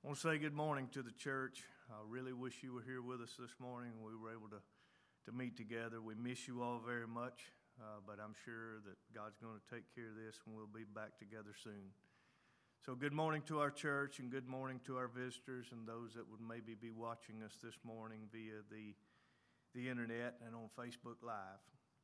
I want to say good morning to the church. I really wish you were here with us this morning and we were able to meet together. We miss you all very much, but I'm sure that God's going to take care of this and we'll be back together soon. So good morning to our church and good morning to our visitors and those that would maybe be watching us this morning via the internet and on Facebook Live.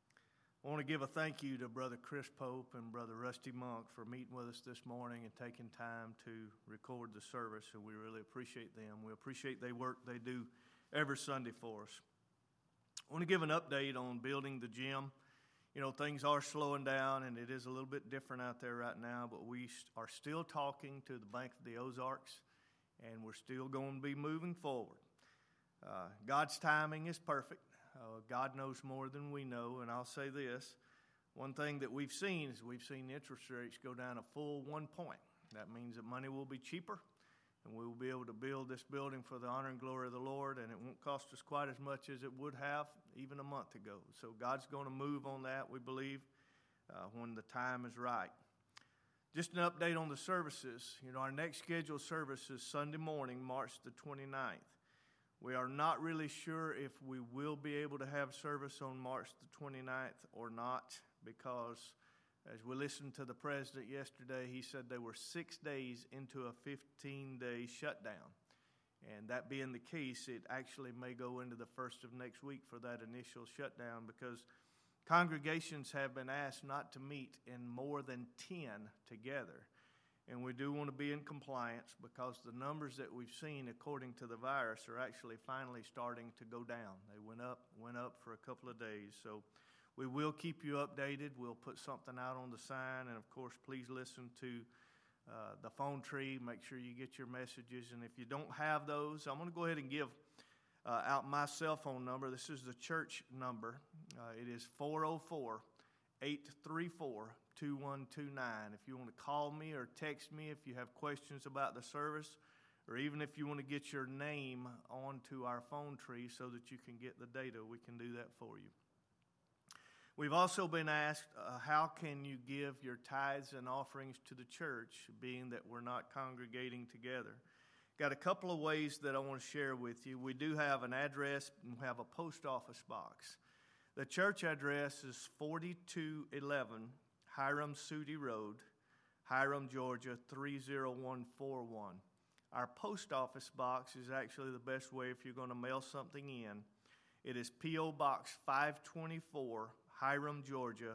I want to give a thank you to Brother Chris Pope and Brother Rusty Monk for meeting with us this morning and taking time to record the service, and we really appreciate them. We appreciate the work they do every Sunday for us. I want to give an update on building the gym. You know, things are slowing down, and it is a little bit different out there right now, but we are still talking to the Bank of the Ozarks, and we're still going to be moving forward. God's timing is perfect. God knows more than we know, and I'll say this. One thing that we've seen is we've seen interest rates go down a full 1 point. That means that money will be cheaper, and we will be able to build this building for the honor and glory of the Lord, and it won't cost us quite as much as it would have even a month ago. So God's going to move on that, we believe, when the time is right. Just an update on the services. You know, our next scheduled service is Sunday morning, March the 29th. We are not really sure if we will be able to have service on March the 29th or not, because as we listened to the president yesterday, he said they were 6 days into a 15-day shutdown. And that being the case, it actually may go into the first of next week for that initial shutdown, because congregations have been asked not to meet in more than 10 together. And we do want to be in compliance, because the numbers that we've seen according to the virus are actually finally starting to go down. They went up for a couple of days. So we will keep you updated. We'll put something out on the sign. And, of course, please listen to the phone tree. Make sure you get your messages. And if you don't have those, I'm going to go ahead and give out my cell phone number. This is the church number. It is 404-834-2129. If you want to call me or text me if you have questions about the service, or even if you want to get your name onto our phone tree so that you can get the data, we can do that for you. We've also been asked, how can you give your tithes and offerings to the church, being that we're not congregating together? Got a couple of ways that I want to share with you. We do have an address and we have a post office box. The church address is 4211 Hiram Sudi Road, Hiram, Georgia, 30141. Our post office box is actually the best way if you're going to mail something in. It is P.O. Box 524, Hiram, Georgia,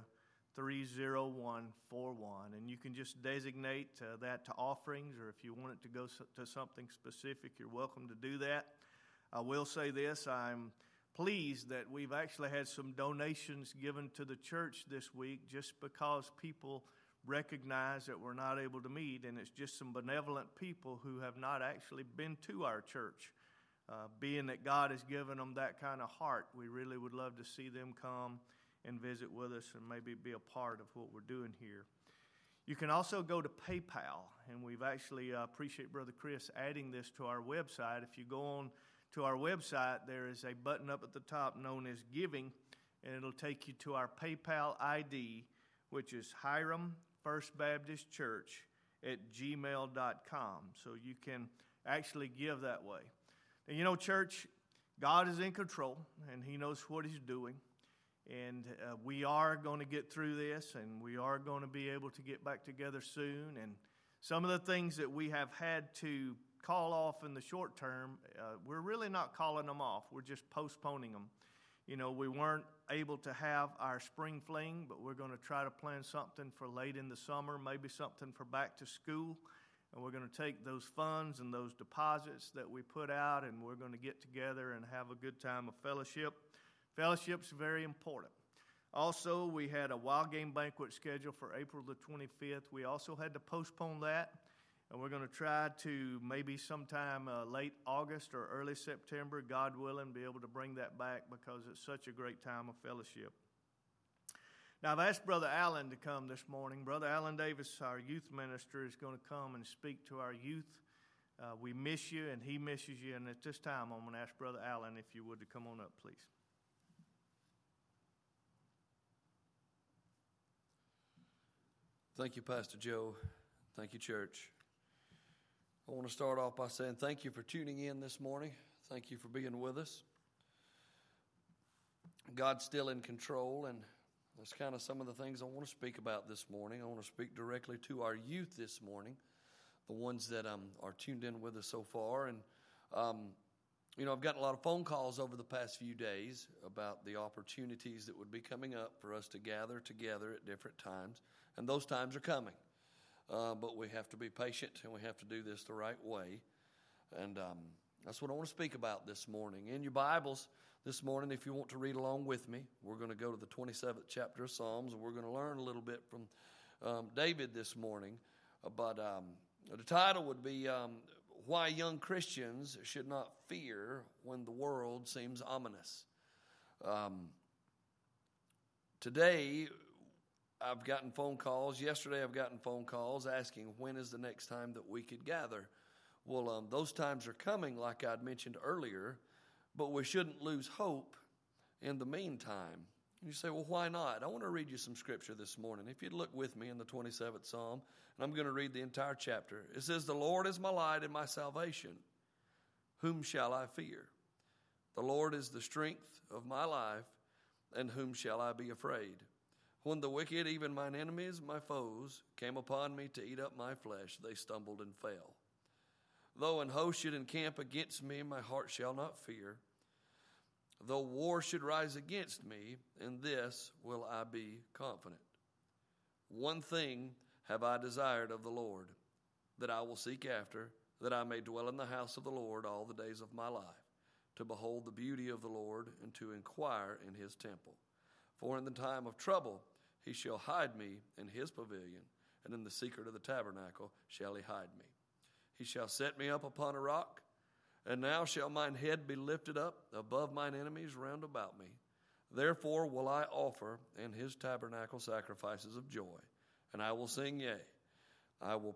30141. And you can just designate that to offerings, or if you want it to go to something specific, you're welcome to do that. I will say this, I'm pleased that we've actually had some donations given to the church this week, just because people recognize that we're not able to meet, and it's just some benevolent people who have not actually been to our church. Being that God has given them that kind of heart, we really would love to see them come and visit with us and maybe be a part of what we're doing here. You can also go to PayPal, and we've actually appreciate Brother Chris adding this to our website. If you go on to our website, there is a button up at the top known as Giving, and it'll take you to our PayPal ID, which is Hiram First Baptist Church at gmail.com. So you can actually give that way. And you know, church, God is in control, and He knows what He's doing. And we are going to get through this, and we are going to be able to get back together soon. And some of the things that we have had to call off in the short term, we're really not calling them off. We're just postponing them. You know, we weren't able to have our spring fling, but we're going to try to plan something for late in the summer, maybe something for back to school. And we're going to take those funds and those deposits that we put out, and we're going to get together and have a good time of fellowship. Fellowship's very important. Also, we had a wild game banquet scheduled for April the 25th. We also had to postpone that. And we're going to try to maybe sometime late August or early September, God willing, be able to bring that back, because it's such a great time of fellowship. Now, I've asked Brother Allen to come this morning. Brother Allen Davis, our youth minister, is going to come and speak to our youth. We miss you, and he misses you. And at this time, I'm going to ask Brother Allen, if you would, to come on up, please. Thank you, Pastor Joe. Thank you, church. I want to start off by saying thank you for tuning in this morning. Thank you for being with us. God's still in control, and that's kind of some of the things I want to speak about this morning. I want to speak directly to our youth this morning, the ones that are tuned in with us so far. And, I've gotten a lot of phone calls over the past few days about the opportunities that would be coming up for us to gather together at different times, and those times are coming. But we have to be patient, and we have to do this the right way. And that's what I want to speak about this morning. In your Bibles this morning, if you want to read along with me, we're going to go to the 27th chapter of Psalms, and we're going to learn a little bit from David this morning. But the title would be Why Young Christians Should Not Fear When the World Seems Ominous. Today, I've gotten phone calls. Yesterday, I've gotten phone calls asking when is the next time that we could gather. Well, those times are coming, like I'd mentioned earlier, but we shouldn't lose hope in the meantime. You say, well, why not? I want to read you some scripture this morning. If you'd look with me in the 27th Psalm, and I'm going to read the entire chapter. It says, "The Lord is my light and my salvation. Whom shall I fear? The Lord is the strength of my life, and whom shall I be afraid? When the wicked, even mine enemies, my foes, came upon me to eat up my flesh, they stumbled and fell. Though an host should encamp against me, my heart shall not fear. Though war should rise against me, in this will I be confident. One thing have I desired of the Lord, that I will seek after, that I may dwell in the house of the Lord all the days of my life, to behold the beauty of the Lord, and to inquire in his temple. For in the time of trouble he shall hide me in his pavilion, and in the secret of the tabernacle shall he hide me. He shall set me up upon a rock, and now shall mine head be lifted up above mine enemies round about me. Therefore will I offer in his tabernacle sacrifices of joy, and I will sing, yea, I will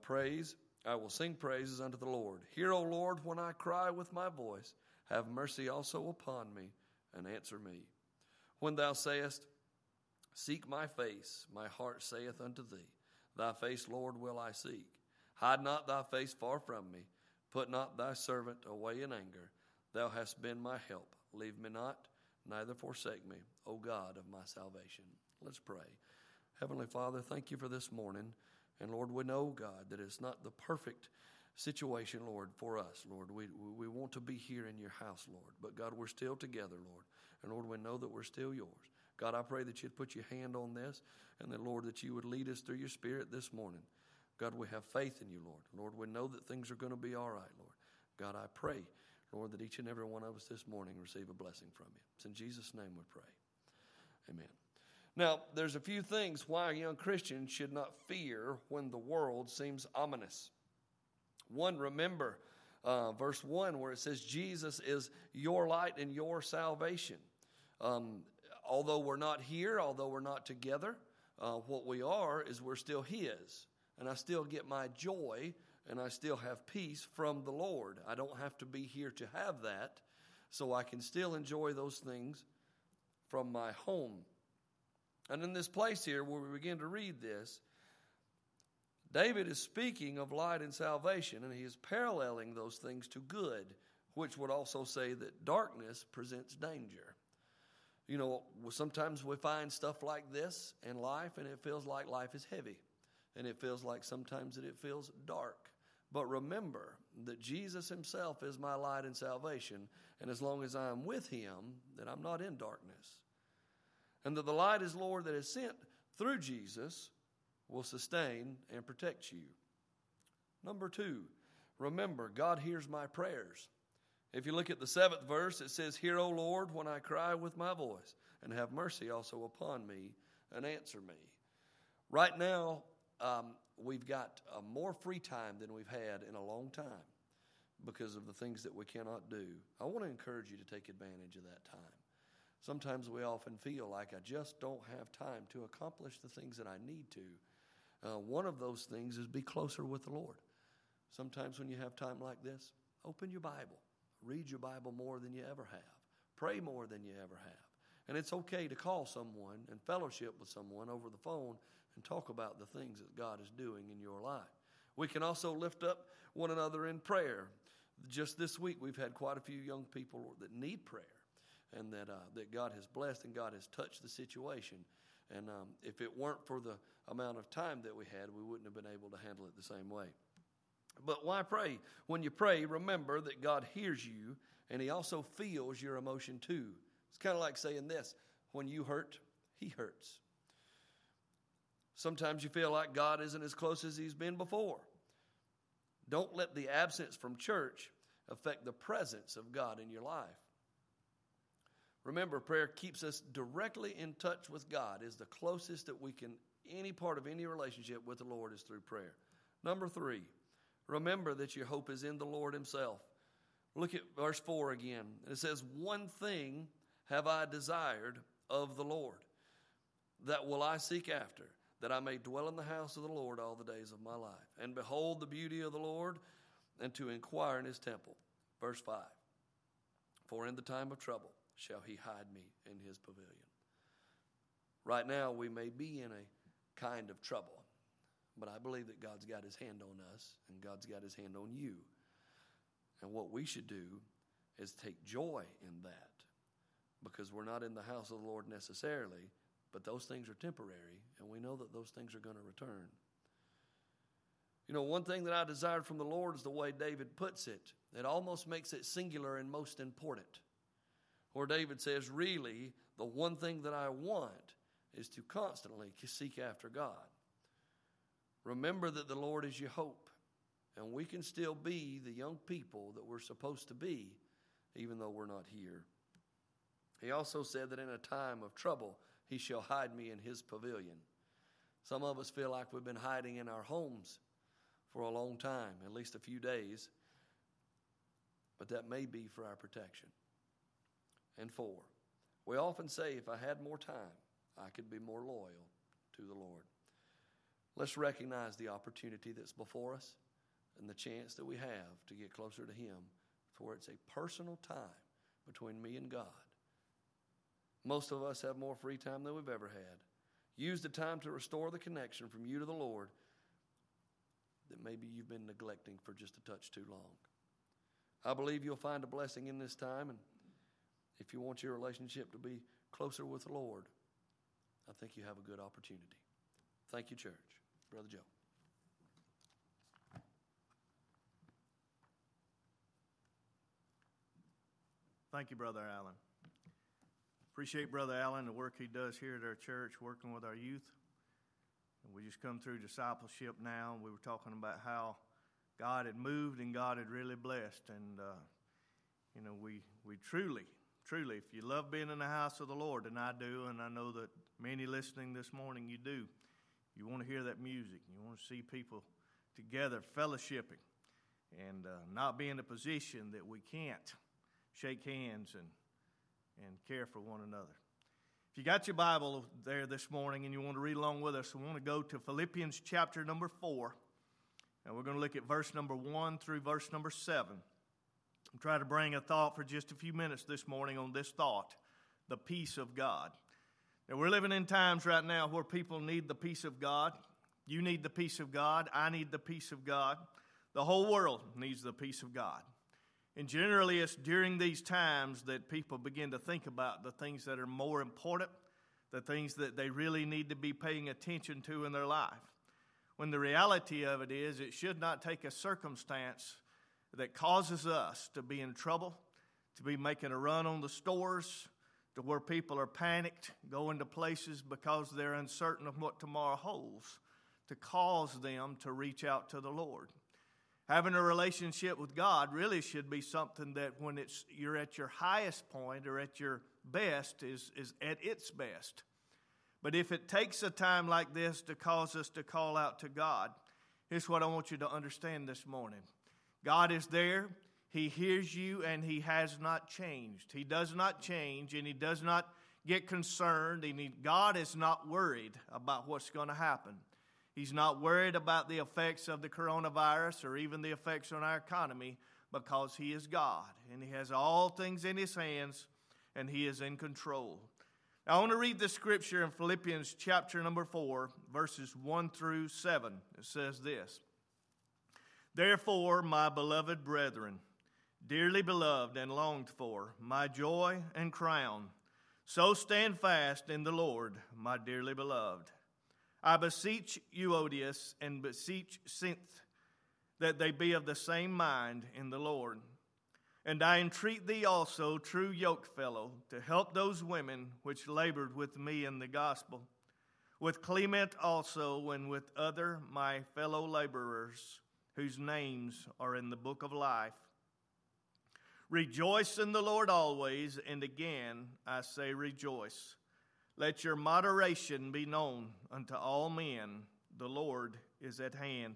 sing praises unto the Lord. Hear, O Lord, when I cry with my voice. Have mercy also upon me, and answer me. When thou sayest, seek my face, my heart saith unto thee, thy face, Lord, will I seek. Hide not thy face far from me. Put not thy servant away in anger. Thou hast been my help. Leave me not, neither forsake me, O God of my salvation. Let's pray. Heavenly Father, thank you for this morning. And Lord, we know, God, that it's not the perfect situation, Lord, for us, Lord. We want to be here in your house, Lord. But God, we're still together, Lord. And Lord, we know that we're still yours. God, I pray that you'd put your hand on this, and that, Lord, that you would lead us through your Spirit this morning. God, we have faith in you, Lord. Lord, we know that things are going to be all right, Lord. God, I pray, Lord, that each and every one of us this morning receive a blessing from you. It's in Jesus' name we pray. Amen. Now, there's a few things why a young Christian should not fear when the world seems ominous. One, remember verse 1 where it says Jesus is your light and your salvation. Although we're not here, although we're not together, what we are is we're still his. And I still get my joy and I still have peace from the Lord. I don't have to be here to have that, so I can still enjoy those things from my home. And in this place here where we begin to read this, David is speaking of light and salvation, and he is paralleling those things to good, which would also say that darkness presents danger. You know, sometimes we find stuff like this in life, and it feels like life is heavy. And it feels like sometimes that it feels dark. But remember that Jesus himself is my light and salvation. And as long as I am with him, then I'm not in darkness. And that the light is, Lord, that is sent through Jesus will sustain and protect you. Number 2, remember, God hears my prayers. If you look at the 7th verse, it says, Hear, O Lord, when I cry with my voice, and have mercy also upon me, and answer me. Right now, we've got more free time than we've had in a long time because of the things that we cannot do. I want to encourage you to take advantage of that time. Sometimes we often feel like I just don't have time to accomplish the things that I need to. One of those things is be closer with the Lord. Sometimes when you have time like this, open your Bible. Read your Bible more than you ever have. Pray more than you ever have. And it's okay to call someone and fellowship with someone over the phone and talk about the things that God is doing in your life. We can also lift up one another in prayer. Just this week, we've had quite a few young people that need prayer, and that God has blessed and God has touched the situation. And if it weren't for the amount of time that we had, we wouldn't have been able to handle it the same way. But why pray? When you pray, remember that God hears you, and He also feels your emotion too. It's kind of like saying this: when you hurt, He hurts. Sometimes you feel like God isn't as close as He's been before. Don't let the absence from church affect the presence of God in your life. Remember, prayer keeps us directly in touch with God. Is the closest that we can, any part of any relationship with the Lord is through prayer. Number 3, remember that your hope is in the Lord Himself. Look at verse 4 again. It says, "One thing have I desired of the Lord, that will I seek after, that I may dwell in the house of the Lord all the days of my life, and behold the beauty of the Lord, and to inquire in His temple." Verse 5, "For in the time of trouble shall He hide me in His pavilion." Right now we may be in a kind of trouble, but I believe that God's got His hand on us, and God's got His hand on you. And what we should do is take joy in that, because we're not in the house of the Lord necessarily, but those things are temporary, and we know that those things are going to return. You know, one thing that I desired from the Lord is the way David puts it. It almost makes it singular and most important. Where David says, really, the one thing that I want is to constantly seek after God. Remember that the Lord is your hope, and we can still be the young people that we're supposed to be, even though we're not here. He also said that in a time of trouble, He shall hide me in His pavilion. Some of us feel like we've been hiding in our homes for a long time, at least a few days, but that may be for our protection. And 4, we often say, if I had more time, I could be more loyal to the Lord. Let's recognize the opportunity that's before us and the chance that we have to get closer to Him, for it's a personal time between me and God. Most of us have more free time than we've ever had. Use the time to restore the connection from you to the Lord that maybe you've been neglecting for just a touch too long. I believe you'll find a blessing in this time, and if you want your relationship to be closer with the Lord, I think you have a good opportunity. Thank you, church. Brother Joe. Thank you, Brother Allen. Appreciate Brother Allen, the work he does here at our church, working with our youth. And we just come through discipleship now, and we were talking about how God had moved and God had really blessed. And, we truly, if you love being in the house of the Lord, and I do, and I know that many listening this morning, you do, you want to hear that music. You want to see people together fellowshipping and not be in a position that we can't shake hands and care for one another. If you got your Bible there this morning and you want to read along with us, we want to go to Philippians chapter number 4, and we're going to look at verse number 1 through verse number 7. I'm trying to bring a thought for just a few minutes this morning on this thought, the peace of God. Now, we're living in times right now where people need the peace of God. You need the peace of God. I need the peace of God. The whole world needs the peace of God. And generally, it's during these times that people begin to think about the things that are more important, the things that they really need to be paying attention to in their life. When the reality of it is, it should not take a circumstance that causes us to be in trouble, to be making a run on the stores, to where people are panicked, going to places because they're uncertain of what tomorrow holds, to cause them to reach out to the Lord. Having a relationship with God really should be something that when you're at your highest point or at your best is at its best. But if it takes a time like this to cause us to call out to God, here's what I want you to understand this morning. God is there. He hears you, and He has not changed. He does not change, and He does not get concerned. God is not worried about what's going to happen. He's not worried about the effects of the coronavirus or even the effects on our economy, because He is God, and He has all things in His hands, and He is in control. Now, I want to read the scripture in Philippians chapter number 4, verses 1 through 7. It says this: Therefore, my beloved brethren, dearly beloved and longed for, my joy and crown, so stand fast in the Lord, my dearly beloved. I beseech Euodias and beseech Syntyche that they be of the same mind in the Lord. And I entreat thee also, true yokefellow, to help those women which labored with me in the gospel, with Clement also, and with other my fellow laborers, whose names are in the book of life. Rejoice in the Lord always, and again I say rejoice. Let your moderation be known unto all men. The Lord is at hand.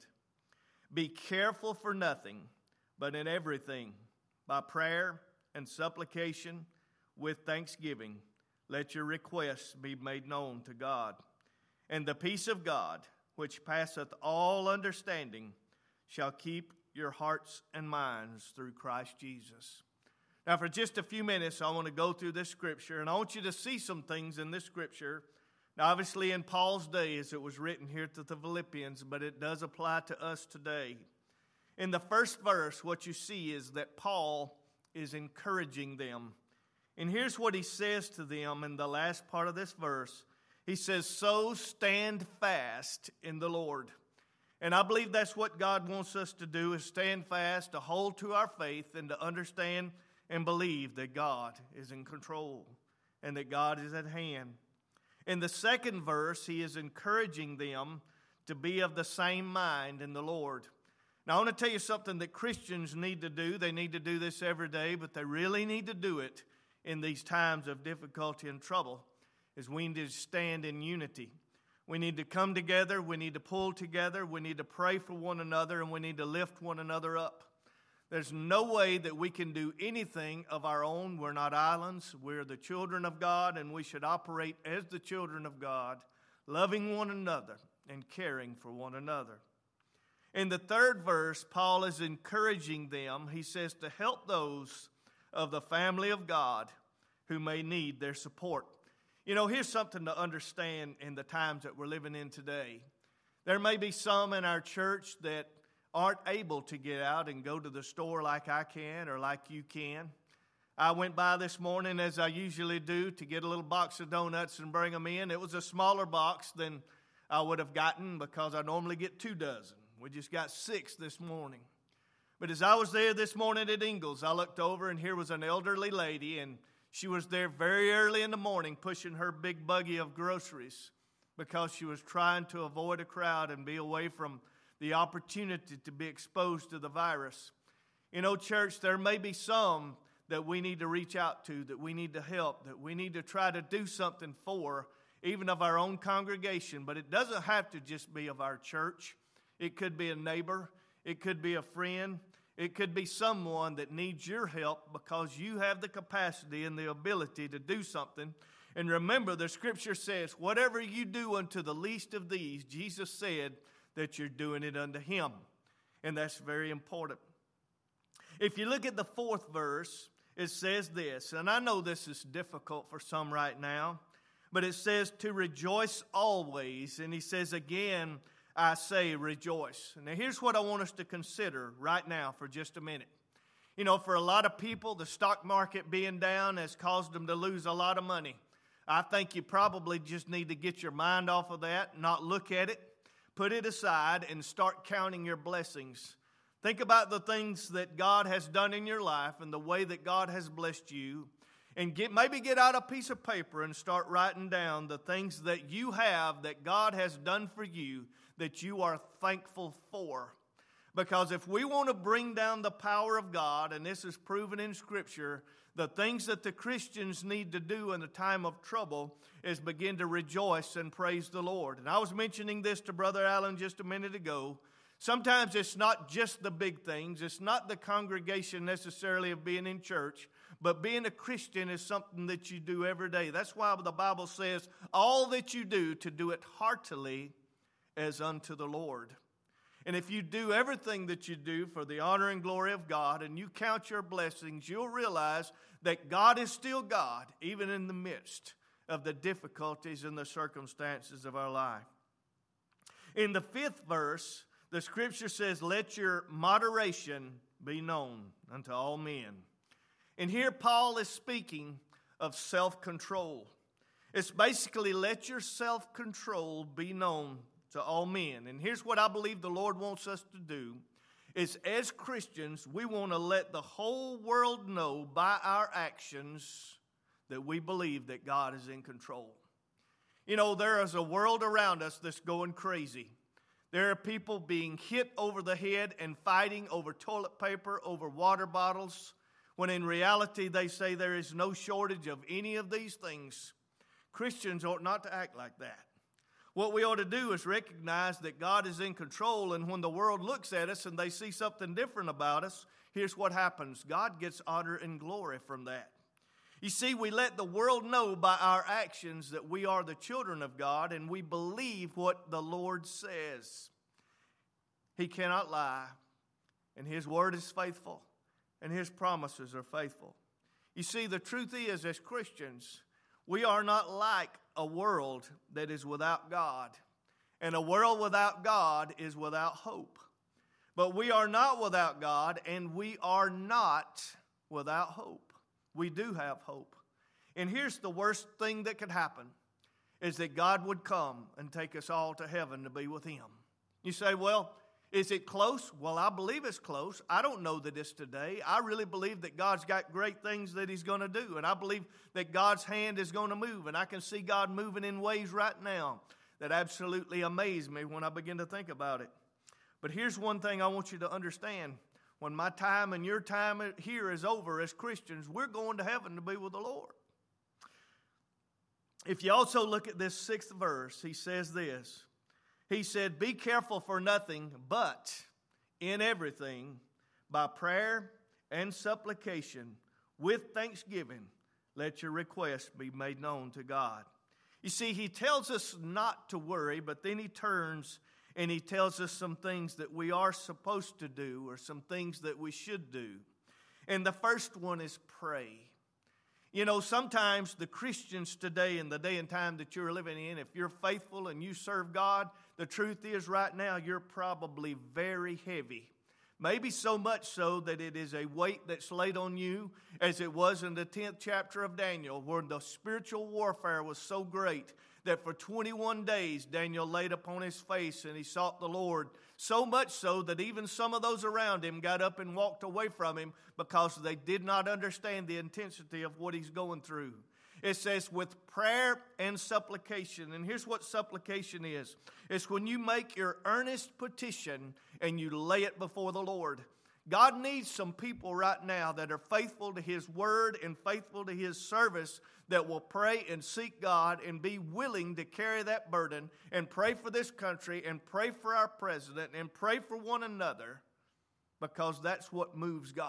Be careful for nothing, but in everything, by prayer and supplication with thanksgiving, let your requests be made known to God. And the peace of God, which passeth all understanding, shall keep your hearts and minds through Christ Jesus. Now, for just a few minutes, I want to go through this scripture, and I want you to see some things in this scripture. Now, obviously, in Paul's days, it was written here to the Philippians, but it does apply to us today. In the first verse, what you see is that Paul is encouraging them. And here's what he says to them in the last part of this verse. He says, so stand fast in the Lord. And I believe that's what God wants us to do, is stand fast, to hold to our faith, and to understand and believe that God is in control and that God is at hand. In the second verse, he is encouraging them to be of the same mind in the Lord. Now, I want to tell you something that Christians need to do. They need to do this every day, but they really need to do it in these times of difficulty and trouble, is we need to stand in unity. We need to come together. We need to pull together. We need to pray for one another, and we need to lift one another up. There's no way that we can do anything of our own. We're not islands. We're the children of God, and we should operate as the children of God, loving one another and caring for one another. In the third verse, Paul is encouraging them. He says to help those of the family of God who may need their support. You know, here's something to understand in the times that we're living in today. There may be some in our church that aren't able to get out and go to the store like I can or like you can. I went by this morning, as I usually do, to get a little box of donuts and bring them in. It was a smaller box than I would have gotten because I normally get 2 dozen. We just got 6 this morning. But as I was there this morning at Ingalls, I looked over, and here was an elderly lady, and she was there very early in the morning pushing her big buggy of groceries because she was trying to avoid a crowd and be away from the opportunity to be exposed to the virus. You know, church, there may be some that we need to reach out to, that we need to help, that we need to try to do something for, even of our own congregation. But it doesn't have to just be of our church. It could be a neighbor. It could be a friend. It could be someone that needs your help because you have the capacity and the ability to do something. And remember, the scripture says, whatever you do unto the least of these, Jesus said that you're doing it unto him. And that's very important. If you look at the fourth verse, it says this, and I know this is difficult for some right now, but it says to rejoice always. And he says again, I say rejoice. Now here's what I want us to consider right now for just a minute. You know, for a lot of people, the stock market being down has caused them to lose a lot of money. I think you probably just need to get your mind off of that, not look at it, put it aside, and start counting your blessings. Think about the things that God has done in your life and the way that God has blessed you. And maybe get out a piece of paper and start writing down the things that you have that God has done for you that you are thankful for. Because if we want to bring down the power of God, and this is proven in Scripture, the things that the Christians need to do in a time of trouble is begin to rejoice and praise the Lord. And I was mentioning this to Brother Allen just a minute ago. Sometimes it's not just the big things. It's not the congregation necessarily of being in church. But being a Christian is something that you do every day. That's why the Bible says, all that you do, to do it heartily as unto the Lord. And if you do everything that you do for the honor and glory of God, and you count your blessings, you'll realize that God is still God, even in the midst of the difficulties and the circumstances of our life. In the fifth verse, The Scripture says, let your moderation be known unto all men. And here Paul is speaking of self-control. It's basically let your self-control be known to all men. And here's what I believe the Lord wants us to do, is as Christians, we want to let the whole world know by our actions that we believe that God is in control. You know, there is a world around us that's going crazy. There are people being hit over the head and fighting over toilet paper, over water bottles, when in reality they say there is no shortage of any of these things. Christians ought not to act like that. What we ought to do is recognize that God is in control, and when the world looks at us and they see something different about us, here's what happens. God gets honor and glory from that. You see, we let the world know by our actions that we are the children of God, and we believe what the Lord says. He cannot lie, and His word is faithful, and His promises are faithful. You see, the truth is, as Christians, we are not like a world that is without God. And a world without God is without hope. But we are not without God, and we are not without hope. We do have hope. And here's the worst thing that could happen, is that God would come and take us all to heaven to be with Him. You say, well, is it close? Well, I believe it's close. I don't know that it's today. I really believe that God's got great things that He's going to do. And I believe that God's hand is going to move. And I can see God moving in ways right now that absolutely amaze me when I begin to think about it. But here's one thing I want you to understand. When my time and your time here is over as Christians, we're going to heaven to be with the Lord. If you also look at this 6th verse, he says this. He said, be careful for nothing, but in everything, by prayer and supplication, with thanksgiving, let your requests be made known to God. You see, he tells us not to worry, but then he turns and he tells us some things that we are supposed to do or some things that we should do. And the first one is pray. You know, sometimes the Christians today, in the day and time that you're living in, if you're faithful and you serve God, the truth is right now you're probably very heavy. Maybe so much so that it is a weight that's laid on you, as it was in the 10th chapter of Daniel, where the spiritual warfare was so great that for 21 days Daniel laid upon his face and he sought the Lord. So much so that even some of those around him got up and walked away from him because they did not understand the intensity of what he's going through. It says with prayer and supplication. And here's what supplication is. It's when you make your earnest petition and you lay it before the Lord. God needs some people right now that are faithful to His word and faithful to His service, that will pray and seek God and be willing to carry that burden and pray for this country and pray for our president and pray for one another, because that's what moves God.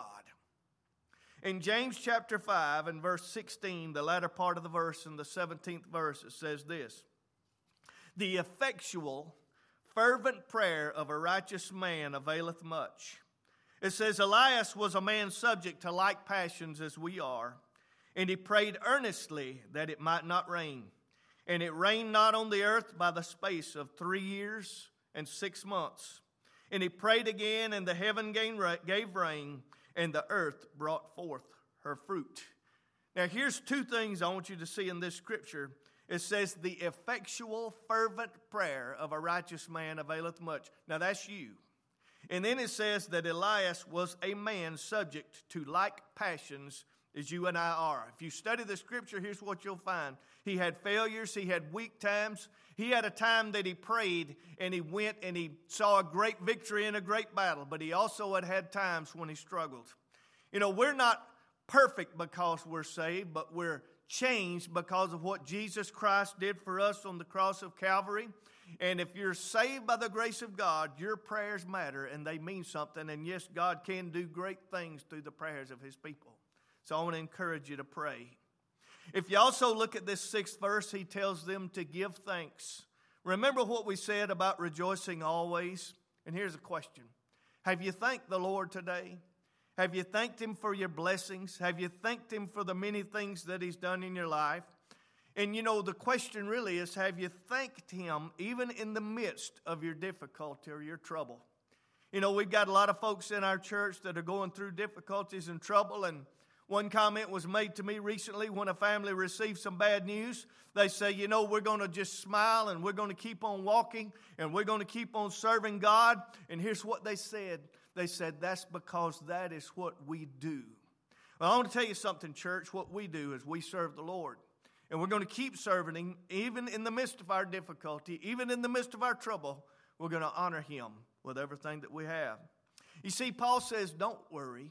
In James chapter 5 and verse 16, the latter part of the verse, in the 17th verse, it says this: the effectual, fervent prayer of a righteous man availeth much. It says, Elias was a man subject to like passions as we are, and he prayed earnestly that it might not rain. And it rained not on the earth by the space of 3 years and 6 months. And he prayed again, and the heaven gave rain, and the earth brought forth her fruit. Now here's two things I want you to see in this scripture. It says, the effectual, fervent prayer of a righteous man availeth much. Now that's you. And then it says that Elias was a man subject to like passions as you and I are. If you study the scripture, here's what you'll find. He had failures. He had weak times. He had a time that he prayed and he went and he saw a great victory in a great battle. But he also had times when he struggled. You know, we're not perfect because we're saved, but we're changed because of what Jesus Christ did for us on the cross of Calvary. And if you're saved by the grace of God, your prayers matter and they mean something. And yes, God can do great things through the prayers of His people. So I want to encourage you to pray. If you also look at this 6th verse, he tells them to give thanks. Remember what we said about rejoicing always? And here's a question. Have you thanked the Lord today? Have you thanked Him for your blessings? Have you thanked Him for the many things that He's done in your life? And you know, the question really is, have you thanked Him even in the midst of your difficulty or your trouble? You know, we've got a lot of folks in our church that are going through difficulties and trouble, and one comment was made to me recently when a family received some bad news. They say, you know, we're going to just smile and we're going to keep on walking and we're going to keep on serving God. And here's what they said. They said, that's because that is what we do. Well, I want to tell you something, church. What we do is we serve the Lord. And we're going to keep serving Him even in the midst of our difficulty, even in the midst of our trouble. We're going to honor Him with everything that we have. You see, Paul says, don't worry.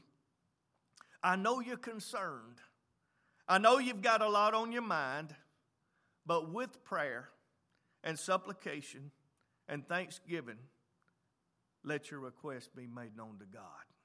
I know you're concerned. I know you've got a lot on your mind, but with prayer and supplication and thanksgiving, let your request be made known to God.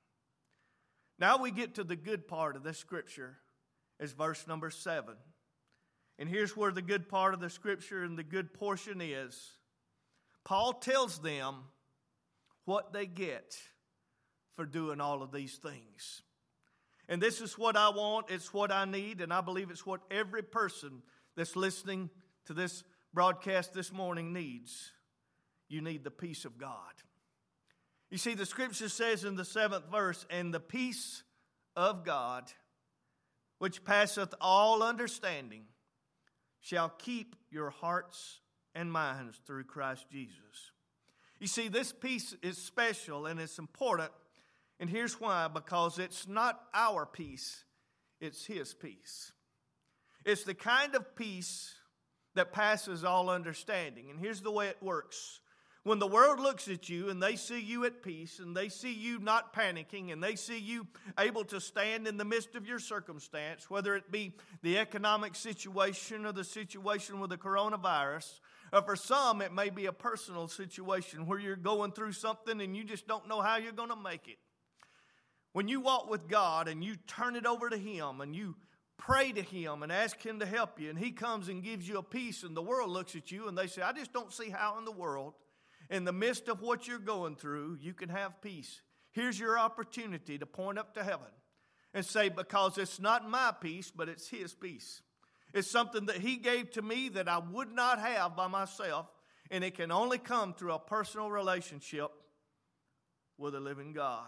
Now we get to the good part of this scripture, is verse number 7. And here's where the good part of the scripture and the good portion is. Paul tells them what they get for doing all of these things. And this is what I want, it's what I need, and I believe it's what every person that's listening to this broadcast this morning needs. You need the peace of God. You see, the scripture says in the 7th verse, and the peace of God, which passeth all understanding, shall keep your hearts and minds through Christ Jesus. You see, this peace is special and it's important. And here's why, because it's not our peace, it's His peace. It's the kind of peace that passes all understanding. And here's the way it works. When the world looks at you and they see you at peace and they see you not panicking and they see you able to stand in the midst of your circumstance, whether it be the economic situation or the situation with the coronavirus, or for some it may be a personal situation where you're going through something and you just don't know how you're going to make it. When you walk with God and you turn it over to Him and you pray to Him and ask Him to help you and He comes and gives you a peace and the world looks at you and they say, I just don't see how in the world, in the midst of what you're going through, you can have peace. Here's your opportunity to point up to heaven and say, because it's not my peace, but it's His peace. It's something that He gave to me that I would not have by myself, and it can only come through a personal relationship with a living God.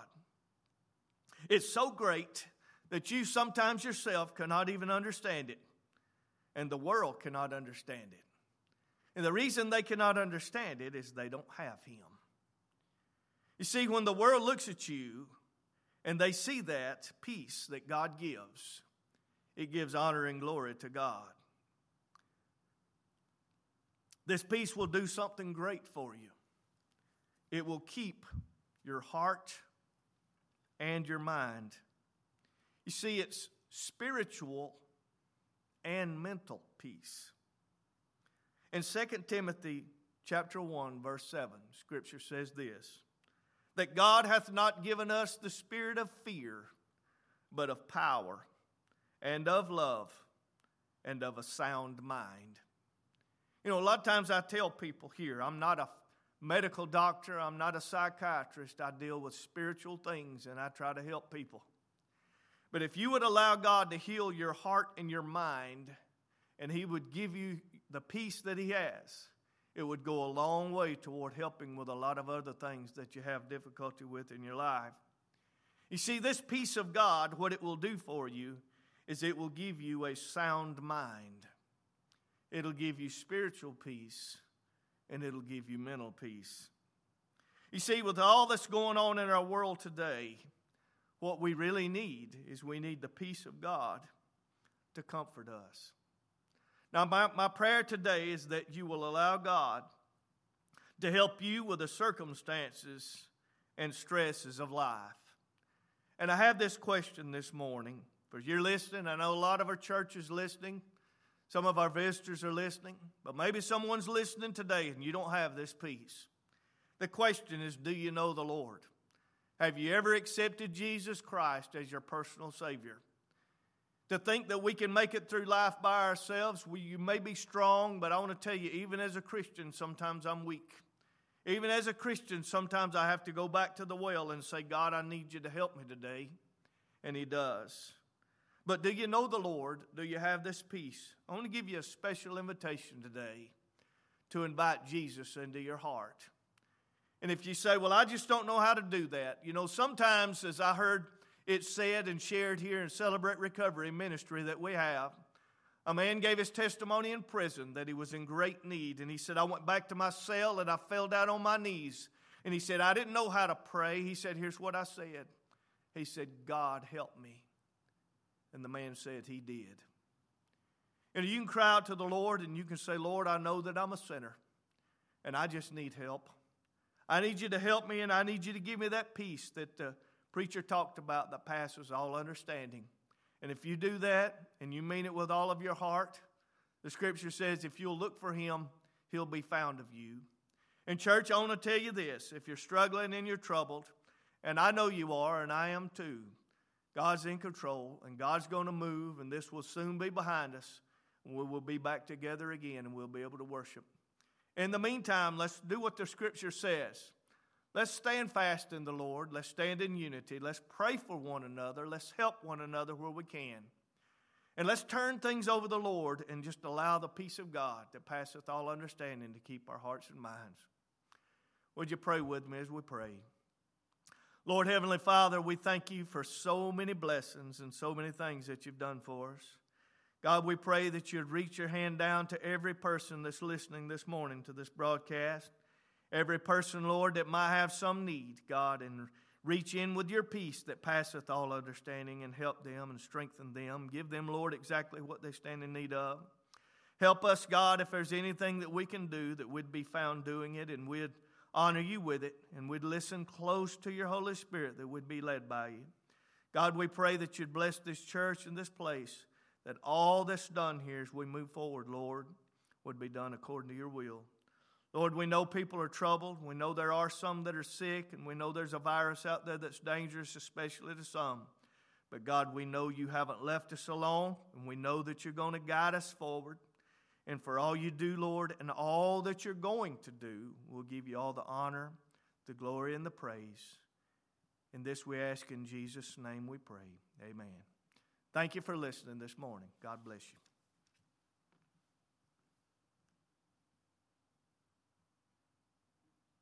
It's so great that you sometimes yourself cannot even understand it, and the world cannot understand it. And the reason they cannot understand it is they don't have Him. You see, when the world looks at you and they see that peace that God gives, it gives honor and glory to God. This peace will do something great for you. It will keep your heart and your mind. You see, it's spiritual and mental peace. In 2 Timothy chapter 1, verse 7, Scripture says this, that God hath not given us the spirit of fear, but of power and of love and of a sound mind. You know, a lot of times I tell people here, I'm not a medical doctor, I'm not a psychiatrist, I deal with spiritual things and I try to help people. But if you would allow God to heal your heart and your mind, and He would give you the peace that He has, it would go a long way toward helping with a lot of other things that you have difficulty with in your life. You see, this peace of God, what it will do for you is it will give you a sound mind. It'll give you spiritual peace, and it'll give you mental peace. You see, with all that's going on in our world today, what we really need is we need the peace of God to comfort us. Now, my prayer today is that you will allow God to help you with the circumstances and stresses of life. And I have this question this morning. For you're listening, I know a lot of our church is listening. Some of our visitors are listening. But maybe someone's listening today and you don't have this peace. The question is, do you know the Lord? Have you ever accepted Jesus Christ as your personal Savior? To think that we can make it through life by ourselves, you may be strong, but I want to tell you, even as a Christian, sometimes I'm weak. Even as a Christian, sometimes I have to go back to the well and say, God, I need you to help me today. And He does. But do you know the Lord? Do you have this peace? I want to give you a special invitation today to invite Jesus into your heart. And if you say, well, I just don't know how to do that. You know, sometimes, as I heard it said and shared here in Celebrate Recovery ministry that we have, a man gave his testimony in prison that he was in great need. And he said, I went back to my cell and I fell down on my knees. And he said, I didn't know how to pray. He said, here's what I said. He said, God, help me. And the man said he did. And you can cry out to the Lord and you can say, Lord, I know that I'm a sinner and I just need help. I need you to help me, and I need you to give me that peace that the preacher talked about that passes all understanding. And if you do that and you mean it with all of your heart, the Scripture says if you'll look for Him, He'll be found of you. And church, I want to tell you this. If you're struggling and you're troubled, and I know you are, and I am too, God's in control, and God's going to move, and this will soon be behind us. And we will be back together again, and we'll be able to worship. In the meantime, let's do what the Scripture says. Let's stand fast in the Lord. Let's stand in unity. Let's pray for one another. Let's help one another where we can. And let's turn things over to the Lord and just allow the peace of God that passeth all understanding to keep our hearts and minds. Would you pray with me as we pray? Lord, Heavenly Father, we thank you for so many blessings and so many things that you've done for us. God, we pray that you'd reach your hand down to every person that's listening this morning to this broadcast. Every person, Lord, that might have some need, God, and reach in with your peace that passeth all understanding and help them and strengthen them. Give them, Lord, exactly what they stand in need of. Help us, God, if there's anything that we can do, that we'd be found doing it and we'd honor you with it, and we'd listen close to your Holy Spirit, that we'd be led by you. God, we pray that you'd bless this church and this place, that all that's done here as we move forward, Lord, would be done according to your will. Lord, we know people are troubled. We know there are some that are sick, and we know there's a virus out there that's dangerous, especially to some. But God, we know you haven't left us alone, and we know that you're going to guide us forward. And for all you do, Lord, and all that you're going to do, we'll give you all the honor, the glory, and the praise. In this we ask in Jesus' name we pray. Amen. Thank you for listening this morning. God bless you.